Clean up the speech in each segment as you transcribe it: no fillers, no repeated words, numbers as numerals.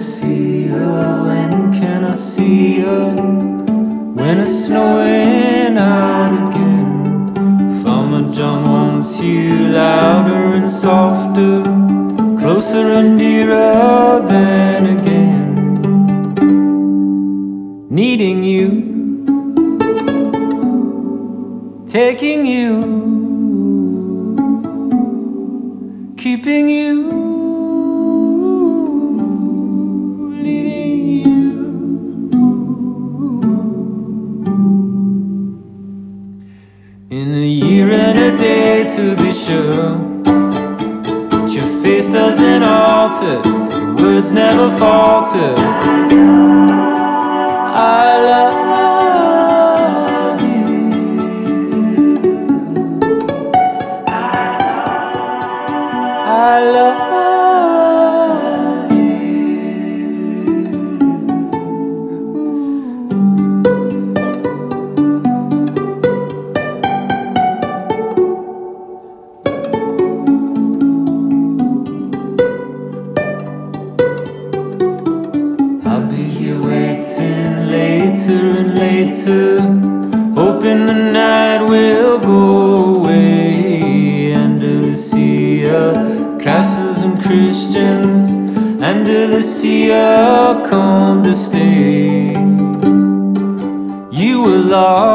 Andalusia, when can I see you? When it's snowing out again. Farmer John wants you louder and softer, closer and dearer than again. Needing you, taking you, keeping you, leading you. In a year and a day, to be sure, but your face doesn't alter, your words never falter. I love you. I love you. I'll be here waiting later and later, hoping the night will go away. Andalusia, castles and Christians, Andalusia, come to stay. You were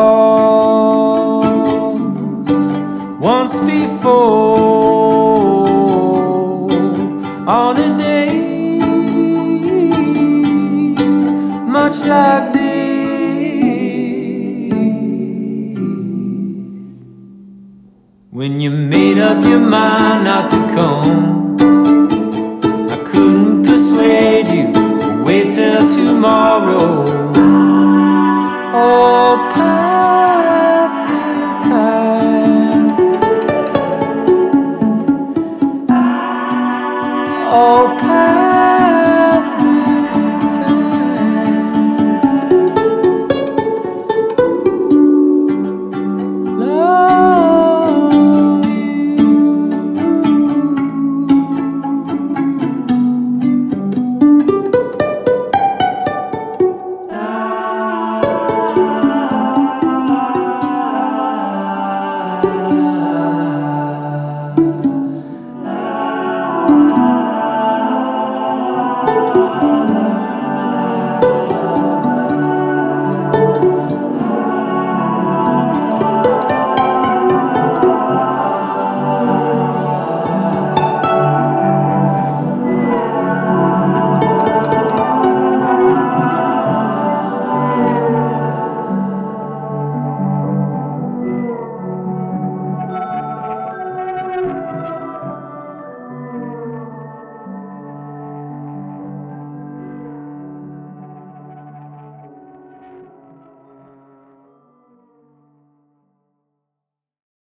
lost once before, on a day much like this. When you made up your mind not to come, I couldn't persuade you. Wait till tomorrow. Oh,